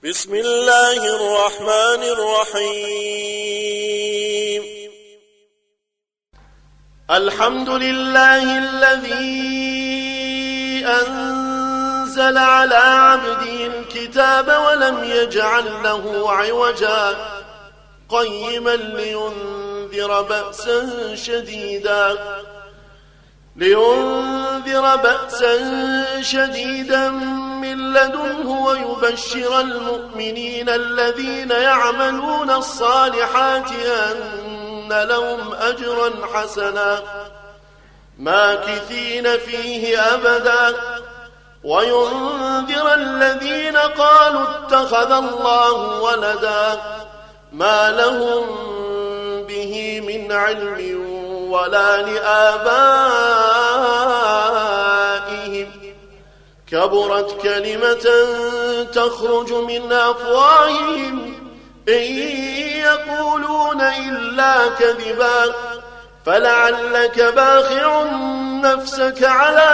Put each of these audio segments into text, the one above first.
بسم الله الرحمن الرحيم. الحمد لله الذي أنزل على عبده الكتاب ولم يجعل له عوجا قيما لينذر بأسا شديدا من لدنه ويبشر المؤمنين الذين يعملون الصالحات أن لهم أجرا حسنا ماكثين فيه أبدا وينذر الذين قالوا اتخذ الله ولدا ما لهم به من علم ولا لآبائهم كبرت كلمة تخرج من أفواههم إن يقولون إلا كذبا فلعلك باخع نفسك على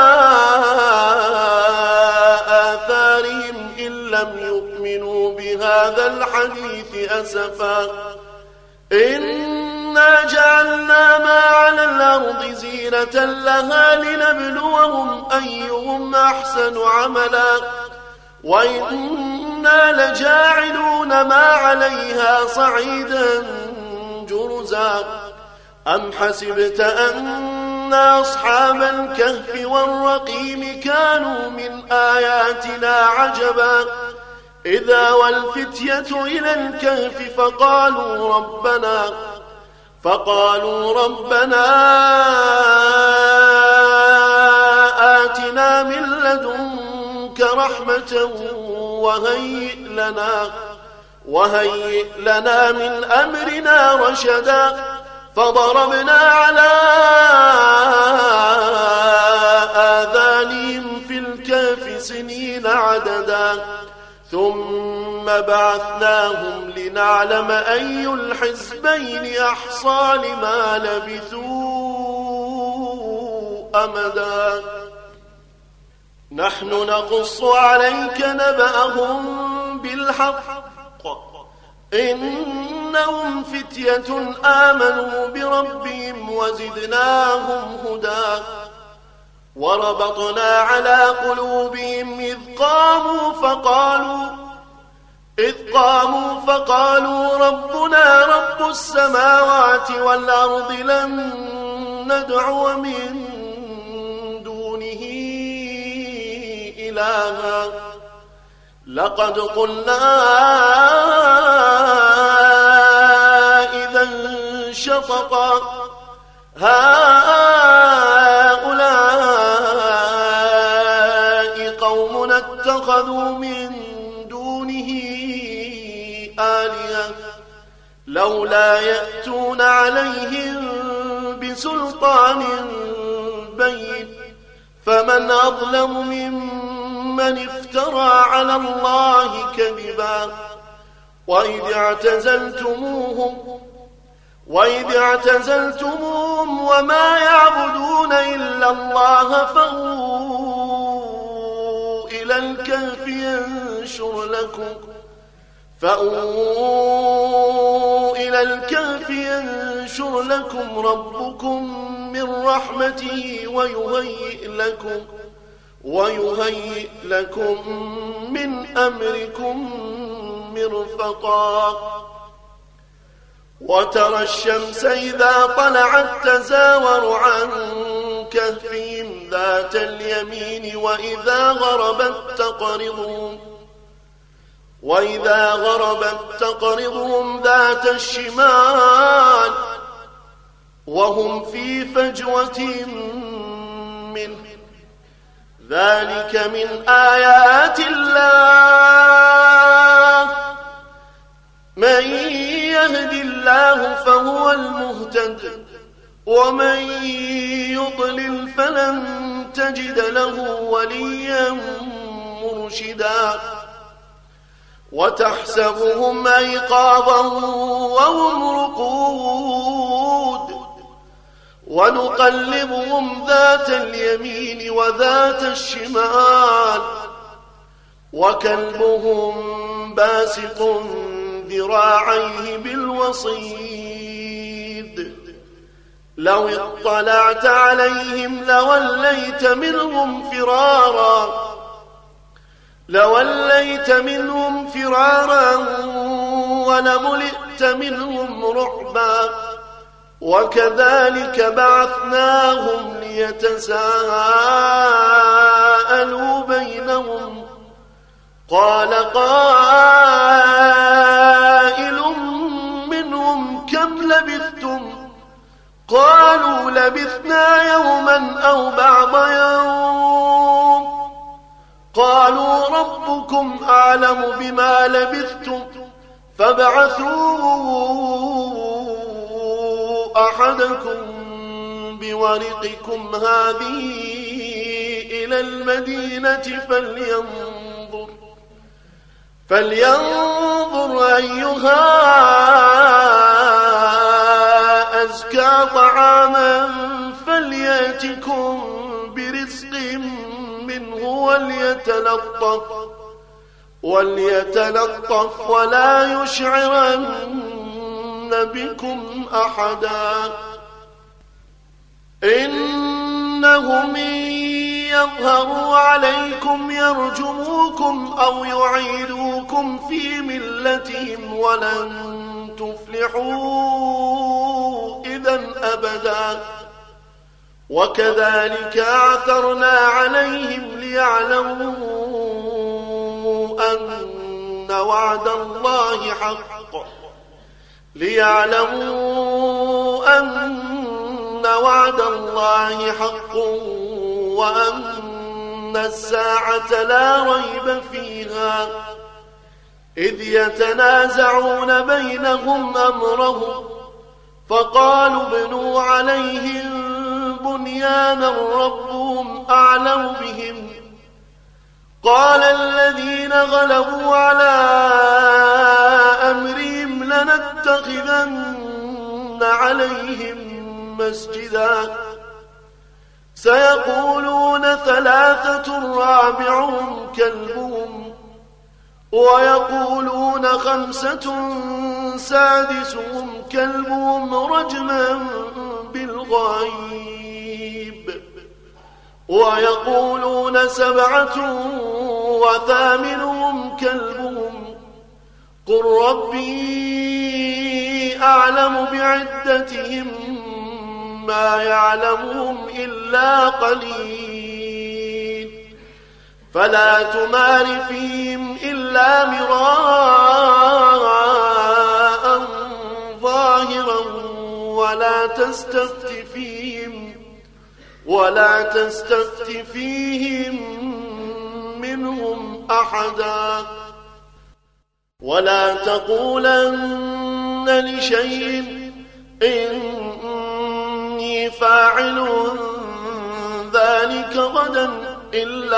آثارهم إن لم يؤمنوا بهذا الحديث أسفا إنا جعلنا ما على الأرض زينة لها لنبلوهم أيهم أحسن عملا وإنا لجاعلون ما عليها صعيدا جرزا أم حسبت أن أصحاب الكهف والرقيم كانوا من آياتنا عجبا إذا والفتية إلى الكهف فقالوا ربنا آتنا من لدنك رحمة وهيئ لنا من أمرنا رشدا فضربنا على آذانهم في الكهف سنين عددا ثم بعثناهم لنعلم أي الحزبين أحصى لما لبثوا أمدا نحن نقص عليك نبأهم بالحق إنهم فتية آمنوا بربهم وزدناهم هدى وربطنا على قلوبهم إذ قاموا فقالوا ربنا رب السماوات والأرض لن ندعو من دونه إلها لقد قلنا إذا شططا هؤلاء قوم اتخذوا من دونه آلهة لولا يأتون عليهم بسلطان بين فمن أظلم ممن افترى على الله كذبا وإذ اعتزلتموهم وما يعبدون إلا الله فأووا إلى الكهف ينشر لكم ربكم من رحمته ويهيئ لكم من أمركم مرفقا وترى الشمس إذا طلعت تزاور عن كهفهم ذات اليمين وإذا غربت تقرضهم ذات الشمال وهم في فجوة منه ذلك من آيات الله من يهد الله فهو المهتد ومن يضلل فلن تجد له وليا مرشدا وتحسبهم أيقاظا وهم رقود ونقلبهم ذات اليمين وذات الشمال وكلبهم باسط ذراعيه بالوصيد لو اطلعت عليهم لوليت منهم فرارا ولملئت منهم رعبا وكذلك بعثناهم ليتساءلوا بينهم قال قائل منهم كم لبثتم قالوا لبثنا يوما أو بعض يوم قالوا ربكم أعلم بما لبثتم فابعثوا أحدكم بورقكم هذه إلى المدينة فلينظر أيها أزكى طعاما فليأتكم برزق منه وليتلطف ولا يشعرن بكم أحدا إنهم يظهروا عليكم يرجموكم أو يعيدوكم في ملتهم ولن تفلحوا إذا أبدا وكذلك أعثرنا عليهم ليعلموا أن وعد الله حق وأن الساعة لا ريب فيها إذ يتنازعون بينهم أمرهم فقالوا ابنوا عليهم بنيانا ربهم أعلم بهم قال الذين غلبوا على أمرهم لنتخذن عليهم مسجدا سيقولون 3 رابعهم كلبهم ويقولون 5 سادسهم كلبهم رجما بالغيب ويقولون 7 وثامنهم كلبهم قل ربي أعلم بعدتهم ما يعلمهم إلا قليل فلا تمار فيهم إلا مراء ظاهرا ولا تستفت فيهم منهم أحدا ولا تقولن لشيء إني فاعل ذلك غدا إلا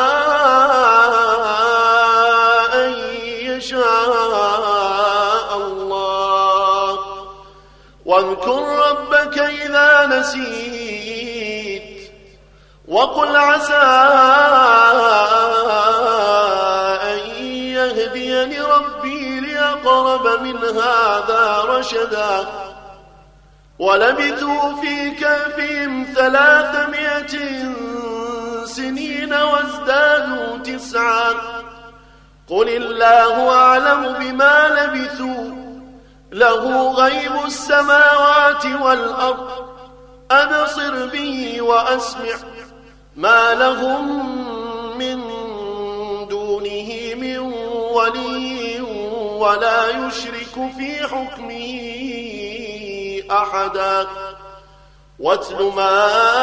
أن يشاء الله واذكر ربك إذا نسيت وقل عسى أن يهديني ربي لأقرب من هذا رشدا ولبثوا في كهفهم 300 سنين وازدادوا 9 قل الله أعلم بما لبثوا له غيب السماوات والأرض أبصر به وأسمع ما لهم من دونه من ولي ولا يشرك في حكمه أحدا واتل ما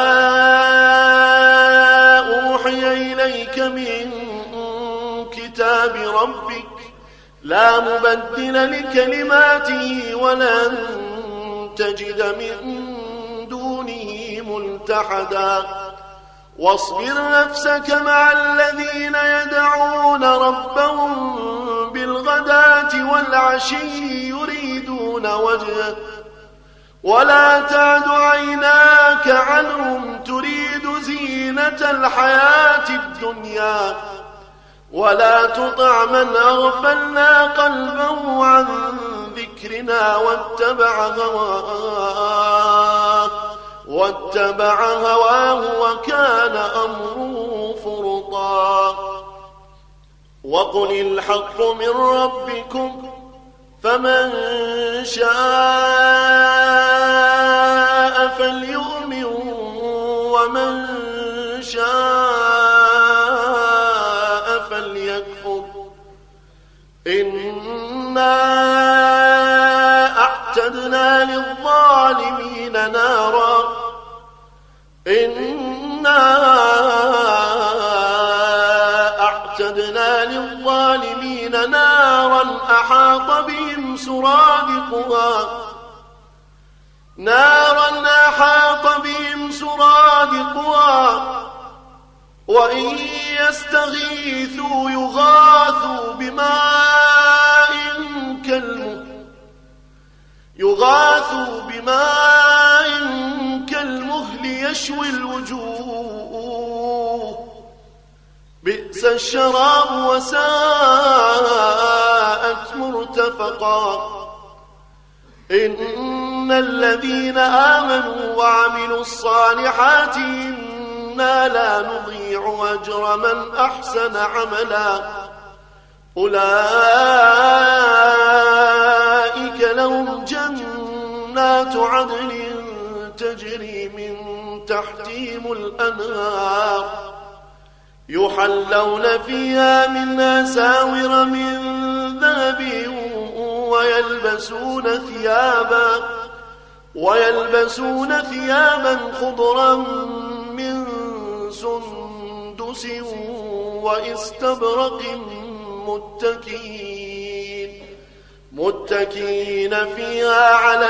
أوحي إليك من كتاب ربك لا مبدل لكلماته ولن تجد من دونه ملتحدا واصبر نفسك مع الذين يدعون ربهم بالغداة والعشي يريدون وجهه ولا تعد عيناك عنهم تريد زينة الحياة الدنيا ولا تطع من أغفلنا قلبه عن ذكرنا واتبع هواه وكان أمره فرطا. وقل الحق من ربكم فمن شاء فليؤمن ومن شاء فليكفر. إنا أعتدنا للظالمين نارا أحاط بهم سرادقها وإن يستغيثوا يغاثوا بماء كالمهل يشوي الوجوه بئس الشراب وساءت مرتفقا. إن الذين آمنوا وعملوا الصالحات إنا لا نضيع أجر من أحسن عملا. أولئك لهم جنات عدن تجري من تحتهم الأنهار يحلون فيها من أساور من ذهب ويلبسون ثيابا خضرا من سندس واستبرق متكئين فيها على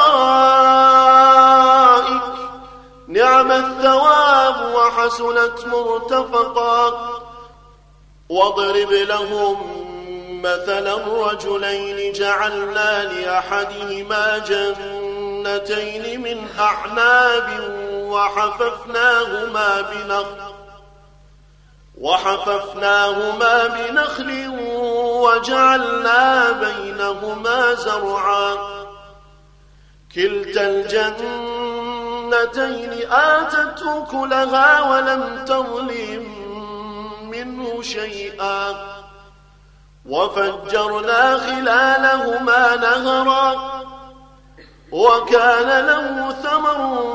الأرائك نعم الثواب وحسنت مرتفقا. واضرب لهم مثلا رجلين جعلنا لأحدهما جنتين من أعناب وحففناهما بنخل وجعلنا بينهما زرعا. كلتا الجنتين آتت أكلها ولم تظلم منه شيئا وفجرنا خلالهما نهرا وكان له ثمر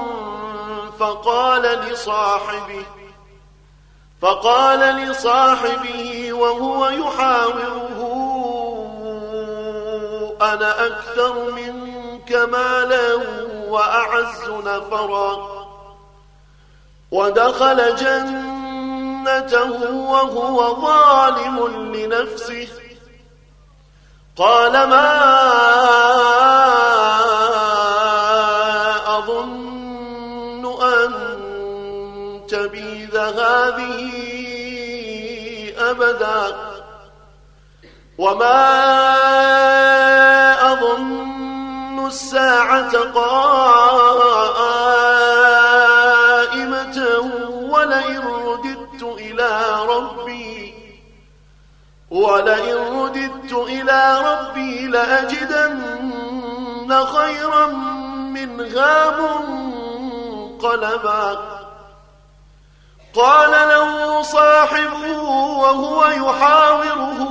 فقال لصاحبه وهو يحاوره أنا أكثر منك مالا وأعز نفرا. ودخل جنته وهو ظالم لنفسه قال ما أظن أن تبيد هذه أبدا وما أظن الساعة قائمة ولئن رددت إلى ربي لأجدن خيرا منها منقلبا. قال له صاحبه وهو يحاوره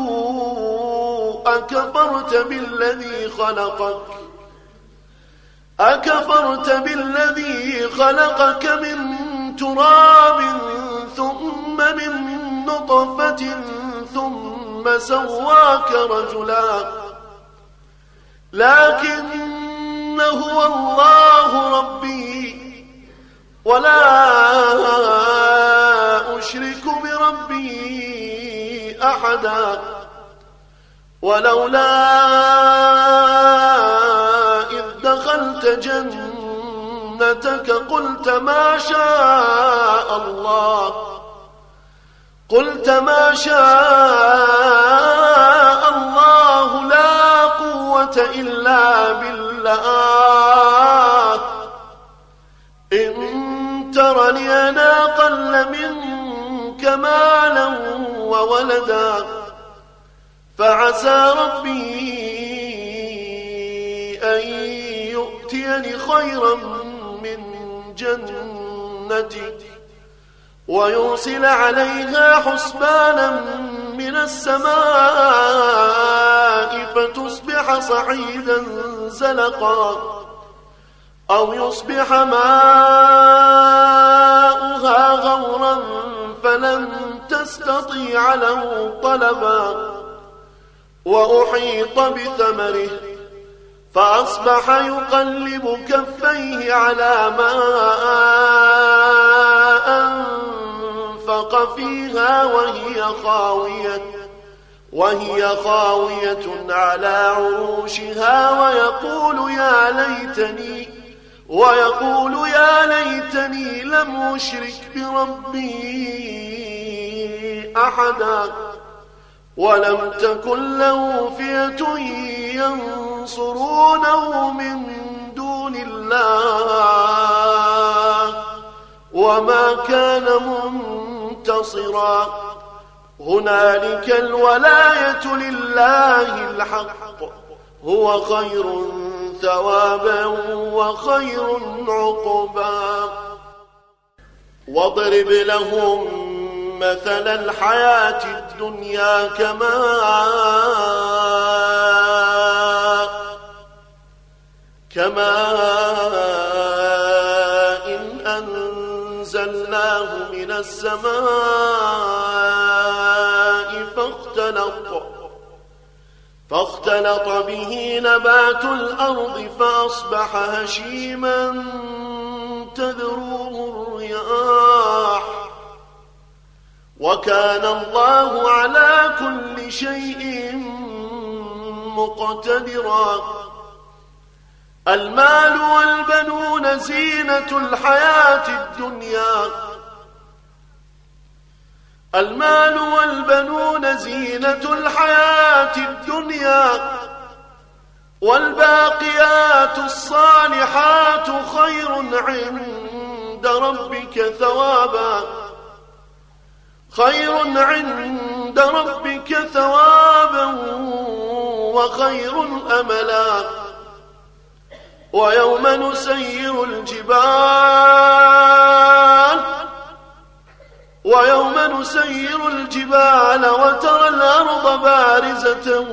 أكفرت بالذي خلقك من تراب ثم من نطفة ثم سواك رجلا لكن هو الله ربي ولا أشرك بربي أحدا. ولولا إذ دخلت جنتك قلت ما شاء الله لا قوة إلا بالله إن ترني أنا أقل منك مالا وولدا فعسى ربي أن يؤتيني خيرا من جنتي ويرسل عليها حسبانا من السماء فتصبح صعيدا زلقا أو يصبح ماؤها غورا فلن تستطيع له طلبا وأحيط بثمره فأصبح يقلب كفيه على ما أنفق فيها وهي خاوية على عروشها ويقول يا ليتني لم أشرك بربي أحدا ولم تكن له فئة ينصرونه من دون الله وما كان منتصرا هنالك الولاية لله الحق هو خير ثوابا وخير عقبا واضرب لهم مثل الحياة الدنيا كماء إن أنزلناه من السماء فاختلط به نبات الأرض فأصبح هشيما تذروه الرياح وكان الله على كل شيء مقتدرا المال والبنون زينة الحياة الدنيا والباقيات الصالحات خير عند ربك ثوابا وخير أملا ويوم نسير الجبال وترى الأرض بارزة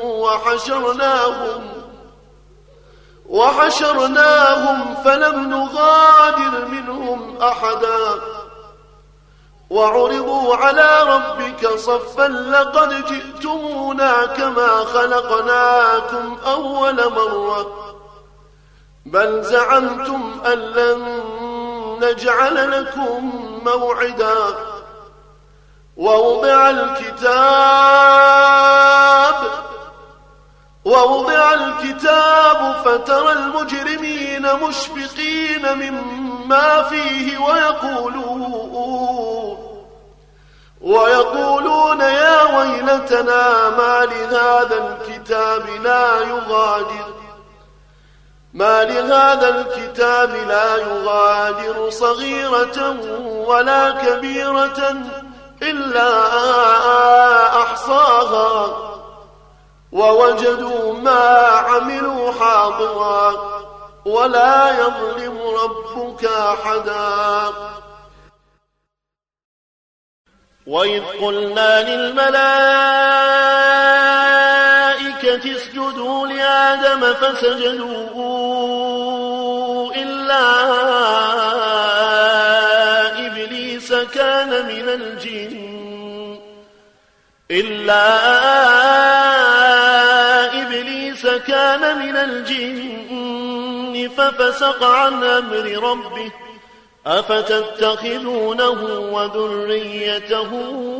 وحشرناهم فلم نغادر منهم أحدا وعرضوا على ربك صفا لقد جئتمونا كما خلقناكم أول مرة بل زعمتم أن لن نجعل لكم موعدا ووضع الكتاب فترى المجرمين مشفقين مما فيه ويقولون يا ويلتنا ما لهذا الكتاب لا يغادر صغيرة ولا كبيرة إلا أحصاها ووجدوا ما عملوا حاضرا ولا يظلم ربك أحدا وإذ قلنا للملائكة اسجدوا لآدم فسجدوا إلا إبليس كان من الجن ففسق عن أمر ربه أفتتخذونه وذريته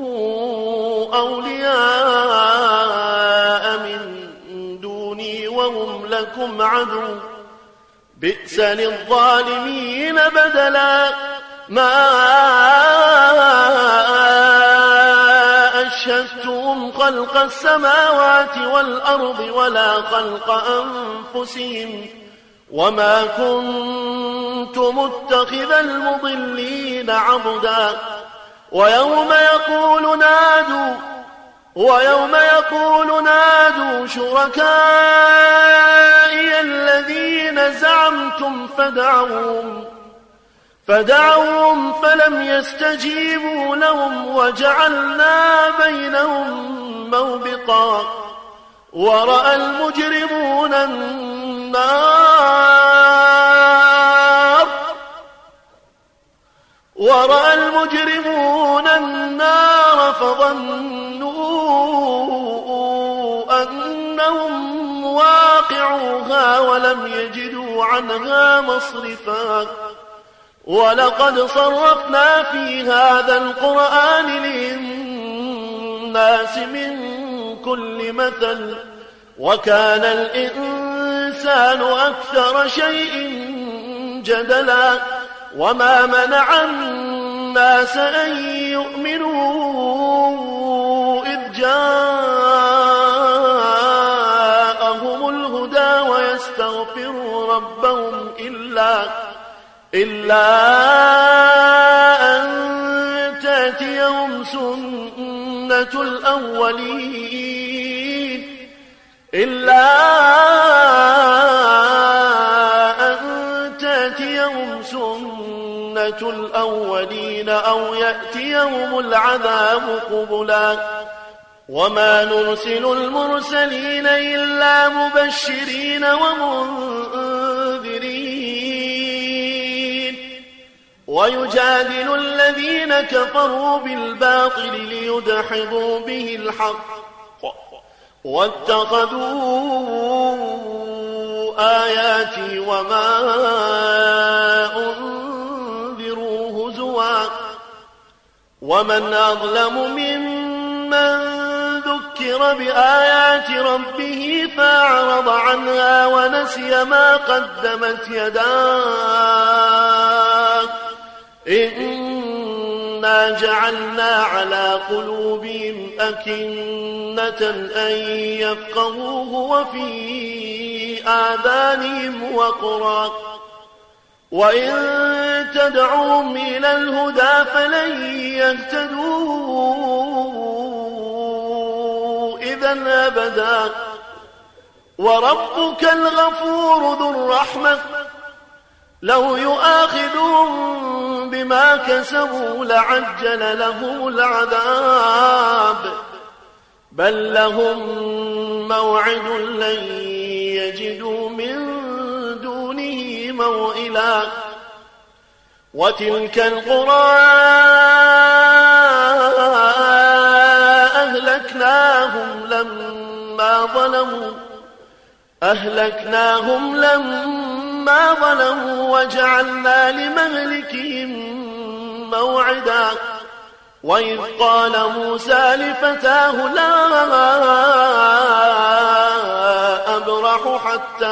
أولياء من دوني وهم لكم عدو بئس للظالمين بدلا ما أشهدتهم خلق السماوات والأرض ولا خلق أنفسهم وما كنت متخذ المضلين عضدا ويوم يقول نادوا شركائي الذين زعمتم فدعوهم فلم يستجيبوا لهم وجعلنا بينهم موبقا ورأى المجرمون النار فظنوا أنهم واقعوها ولم يجدوا عنها مصرفا ولقد صرفنا في هذا القرآن للناس من كل مثل وكان الإنسان أكثر شيء جدلا وما منع الناس أن يؤمنوا إذ جاءهم الهدى ويستغفروا ربهم إلا أن تأتيهم سنة الأولين أو يأتيهم العذاب قبلا وما نرسل المرسلين إلا مبشرين ومنذرين ويجادل الذين كفروا بالباطل ليدحضوا به الحق واتخذوا آياتي وما أنذروا هزوا ومن أظلم ممن ذكر بآيات ربه فأعرض عنها ونسي ما قدمت يداه إنا جعلنا على قلوبهم أكنة أن يفقهوه وفي آذانهم وقرا وإن تدعوهم إلى الهدى فلن يهتدوا إذا أبدا وربك الغفور ذو الرحمة لو يؤاخذهم بما كسبوا لعجل لهم العذاب بل لهم موعد لن يجدوا من دونه موئلا وتلك القرى أهلكناهم لما ظلموا وجعلنا لمهلكهم موعدا وإذ قال موسى لفتاه لا أبرح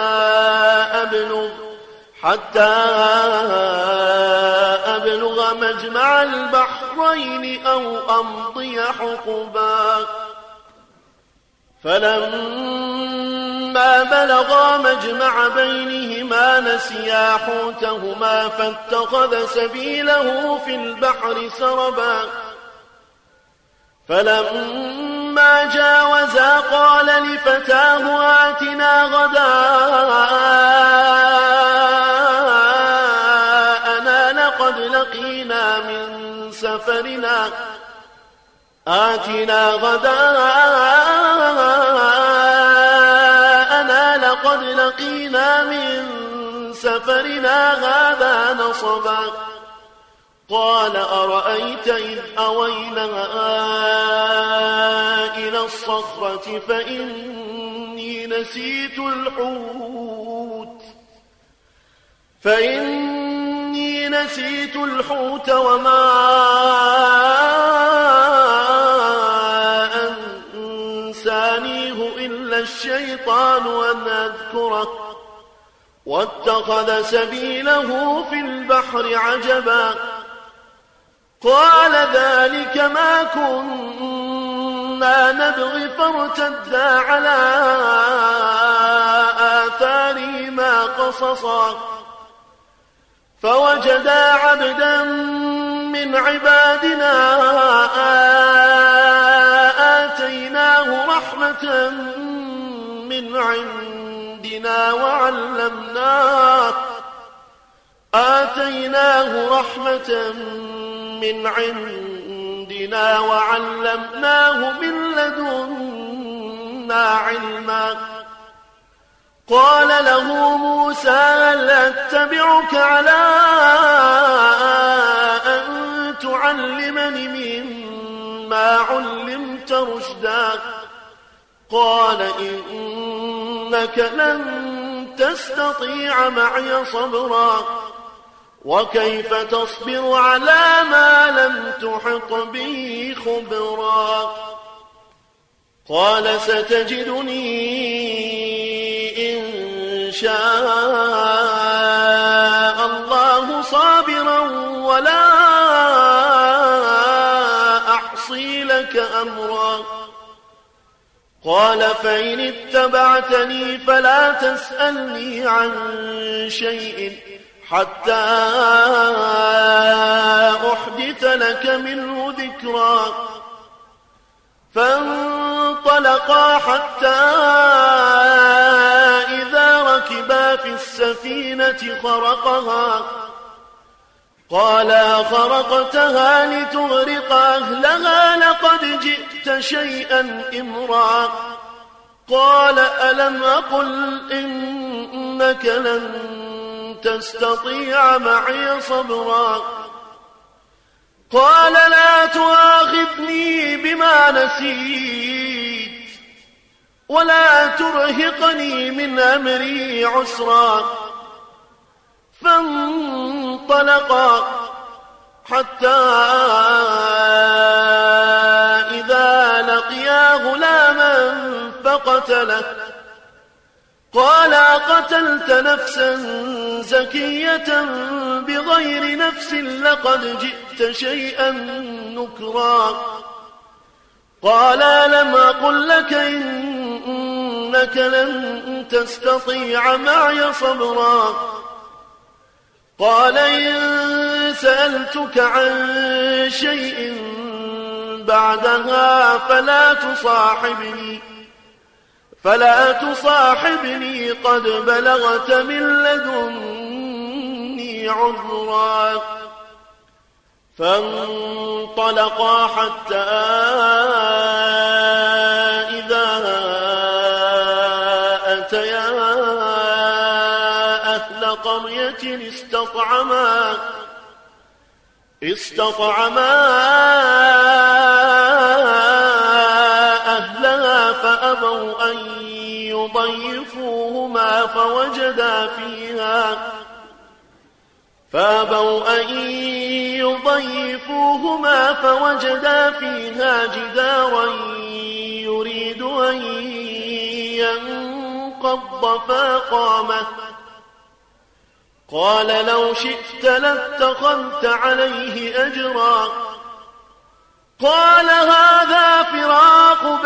حتى أبلغ مجمع البحرين أو أمضي حقبا فلما بلغا مجمع بينهما نسيا حوتهما فاتخذ سبيله في البحر سربا فلما جاوزا قال لفتاه آتنا غداءنا لقد لقينا من سفرنا هذا نصبا قال أرأيت إذ أوينا إلى الصخرة فإني نسيت الحوت وما أنسانيه إلا الشيطان أن أذكره واتخذ سبيله في البحر عجبا قال ذلك ما كنا نبغي فارتدا على آثارهما قصصا فوجدا عبدا من من عبادنا آتيناه رحمة من عندنا وعلمناه من لدنا علما. قال له موسى هل أتبعك على أن تعلمني مما علمت رشدا؟ قال إنك لن تستطيع معي صبرا وكيف تصبر على ما لم تحط به خبرا؟ قال ستجدني إن شاء الله صابرا ولا أعصي لك أمرا. قال فإن اتبعتني فلا تسألني عن شيء حتى أحدث لك منه ذكرا. فانطلقا حتى إذا ركبا في السفينة خرقها قال خرقتها لتغرق أهلها لقد جئت شيئا إمرا. قال ألم أقل إنك لن تستطيع معي صبرا؟ قال لا تؤاخذني بما نسيت ولا ترهقني من أمري عسرا. فانطلقا حتى إذا لقيا غلاما فقتله. قال أقتلت نفسا زكية بغير نفس لقد جئت شيئا نكرا. قال ألم أقل لك إنك لن تستطيع معي صبرا؟ قال إن سألتك عن شيء بعدها فلا تصاحبني قد بلغت من لدني عذرا. فانطلقا حتى إذا أتيا أهل قرية استطعما أهلها فأبوا أن يضيفوهما فوجدا فيها جدارا يريد أن ينقض فأقامه. قال لو شئت لاتخذت عليه أجرا. قال هذا فراق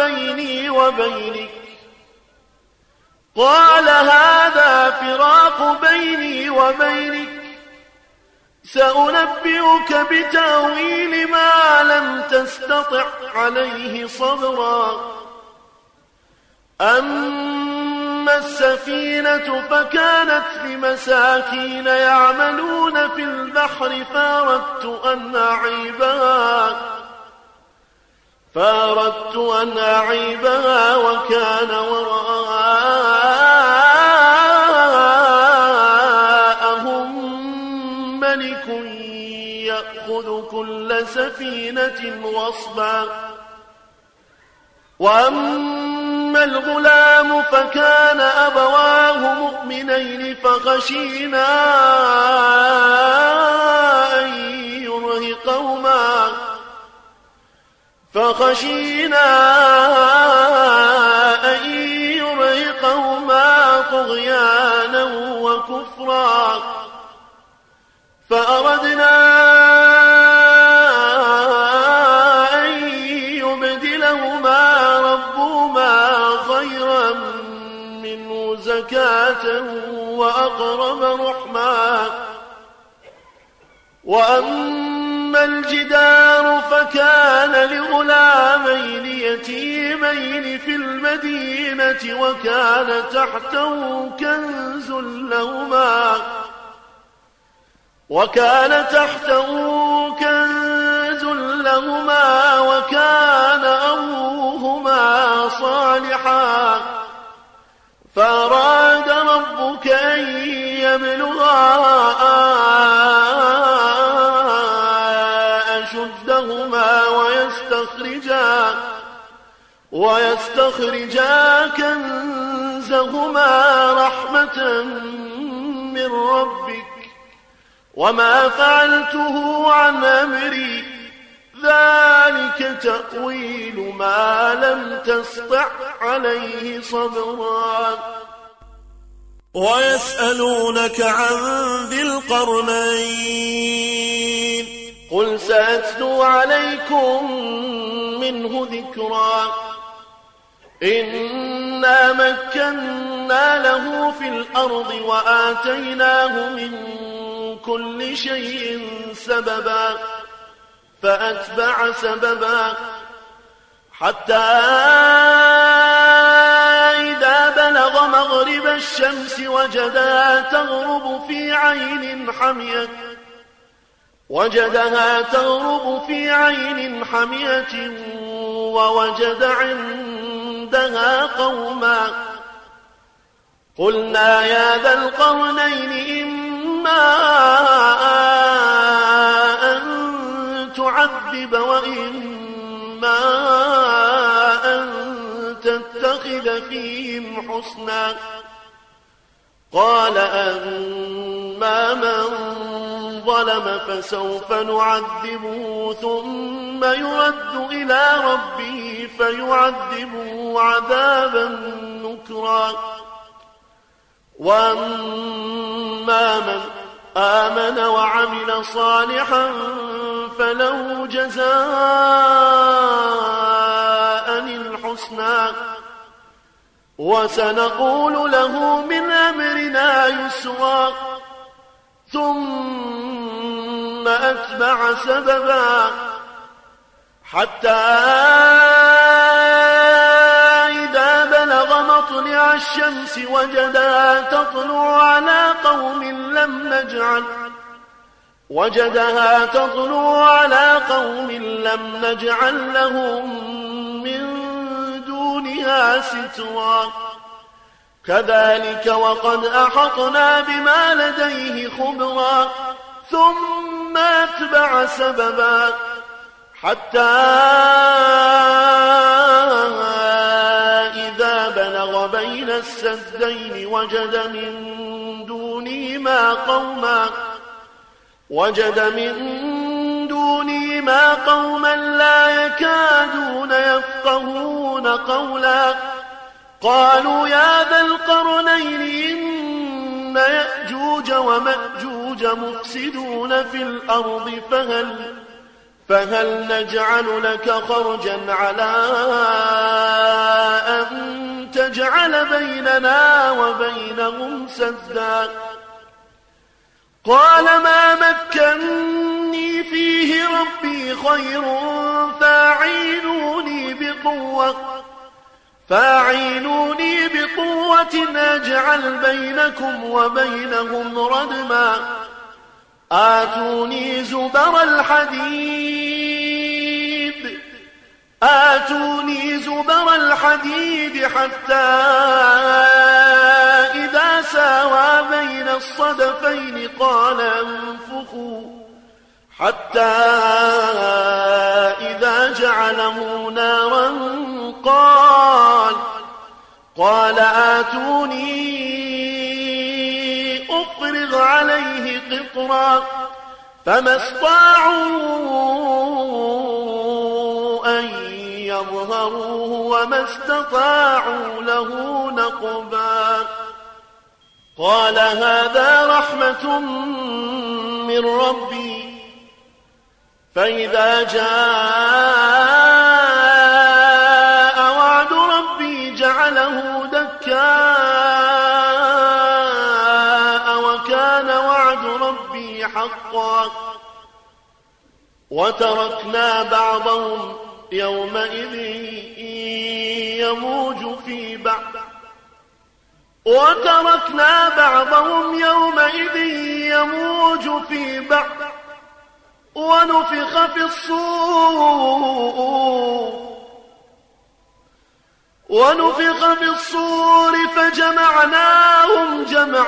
بيني وبينك سأنبئك بتأويل ما لم تستطع عليه صبرا. أما السفينة فكانت لمساكين يعملون في البحر فأردت أن أعيبها وكان وراءهم ملك يأخذ كل سفينة غصبا. وأما الغلام فكان أبواه مؤمنين فخشينا أن يرهقهما طغيانا وكفرا. فأردنا أن يبدلهما ربهما خيرا منه زكاة وأقرب رحما. وأما الجدار فكان لغلامين يتيمين في المدينة وكان تحته كنز لهما وكان أبوهما صالحا فأراد ربك أن يبلغا أشدهما ويستخرجا كنزهما رحمة من ربك وما فعلته عن أمري ذلك تأويل ما لم تسطع عليه صبرا. ويسألونك عن ذي القرنين قل سأتلو عليكم منه ذكرا. إنا مكنا له في الأرض وآتيناه من كل شيء سببا فأتبع سببا حتى إذا بلغ مغرب الشمس وجدها تغرب في عين حمية ووجد عندها قوما قلنا يا ذا القرنين إما أن تعذب وإما أن تتخذ فيهم حسنا. قال أما من ظلم فسوف نعذبه ثم يرد إلى ربه فيعذبه عذابا نكرا. وأما من آمن وعمل صالحا فله جزاء الحسنى وسنقول له من أمرنا يسرا. ثم أتبع سببا حتى إذا بلغ مطلع الشمس وجدها تطلع على قوم لم نجعل لهم من دونها سترا. كذلك وقد أحطنا بما لديه خبرا. ثم أتبع سببا حتى إذا بلغ بين السدين وجد من دونهما قوما لا يكادون يفقهون قولا. قالوا يا ذا القرنين إن يأجوج ومأجوج مفسدون في الأرض فهل نجعل لك خرجا على أن تجعل بيننا وبينهم سدا. قال ما مكني فيه ربي خير فاعينوني بقوة أجعل بينكم وبينهم ردما. آتوني زبر الحديد حتى إذا ساوى بين الصدفين قال انفخوا حتى إذا جعله نارا قال آتوني أفرغ عليه قطرا. فما استطاعوا أن يظهروه وما استطاعوا له نقبا. قال هذا رحمة من ربي فإذا جاء وعد ربي جعله دكاء وكان وعد ربي حقا. وتركنا بعضهم يومئذ يموج في بعض ونفخ في الصور فجمعناهم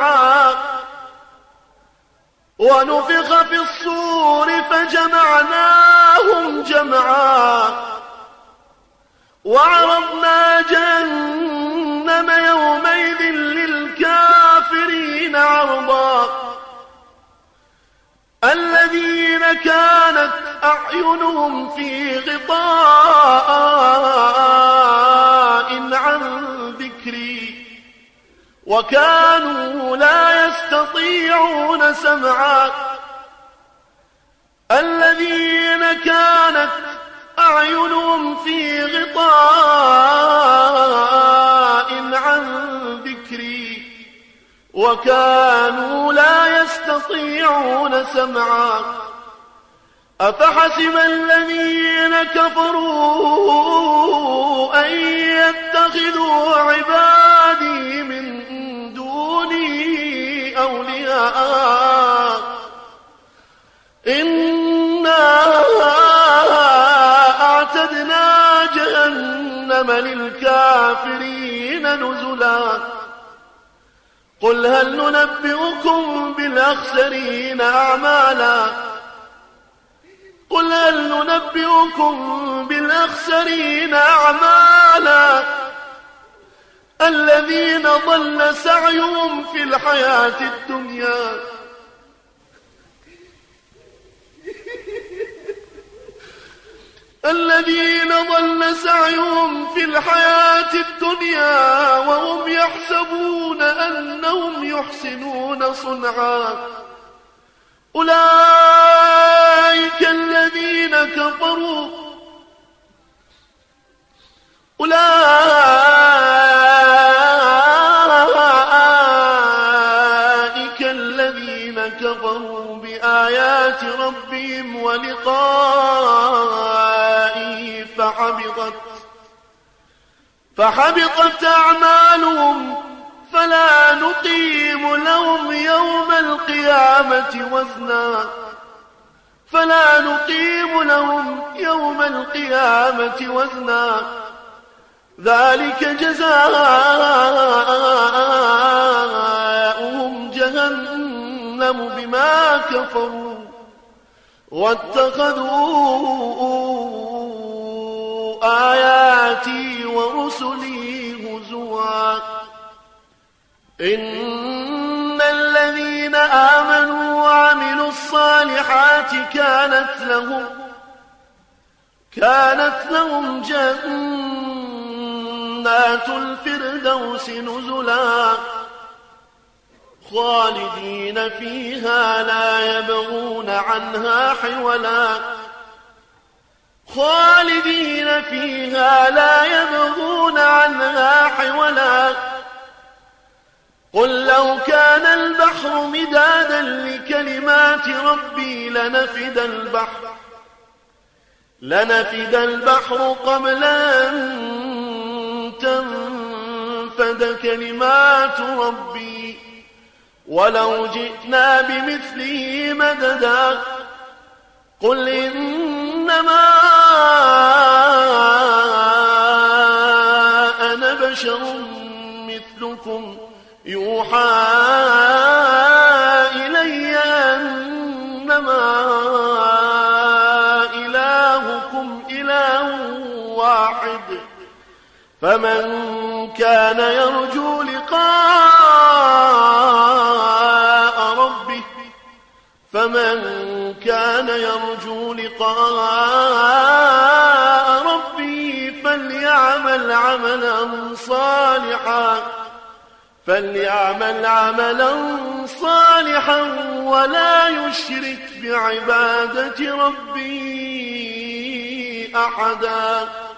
جمعا وعرضنا جهنم يومئذ للكافرين عرضا الذين كانت أعينهم في غطاء عن ذكري وكانوا لا يستطيعون سمعا الذين كانت أعينهم في غطاء عن ذكري وكانوا لا يستطيعون سمعا أفحسب الذين كفروا أن يتخذوا عبادي من دوني أولياء إنا أعتدنا جهنم للكافرين نزلا قل هل ننبئكم بالأخسرين أعمالا الذين ضل سعيهم في الحياة الدنيا وهم يحسبون أنهم يحسنون صنعا أولئك الذين كفروا بآيات ربهم ولقائه فحبطت أعمالهم فلا نقيم لهم يوم القيامة وزنا ذلك جزاؤهم جهنم بما كفروا واتخذوا آياتي ورسلي هزوا إن الذين آمنوا وعملوا الصالحات كانت لهم جنات الفردوس نزلا خالدين فيها لا يبغون عنها حولا قل لو كان البحر مدادا لكلمات ربي لنفد البحر قبل أن تنفد كلمات ربي ولو جئنا بمثله مددا قل إنما أنا بشر مثلكم يوحى إلي أنما إلهكم إله واحد فمن كان يرجو لقاء ربي فليعمل عملا صالحا ولا يشرك بعبادة ربي أحدا.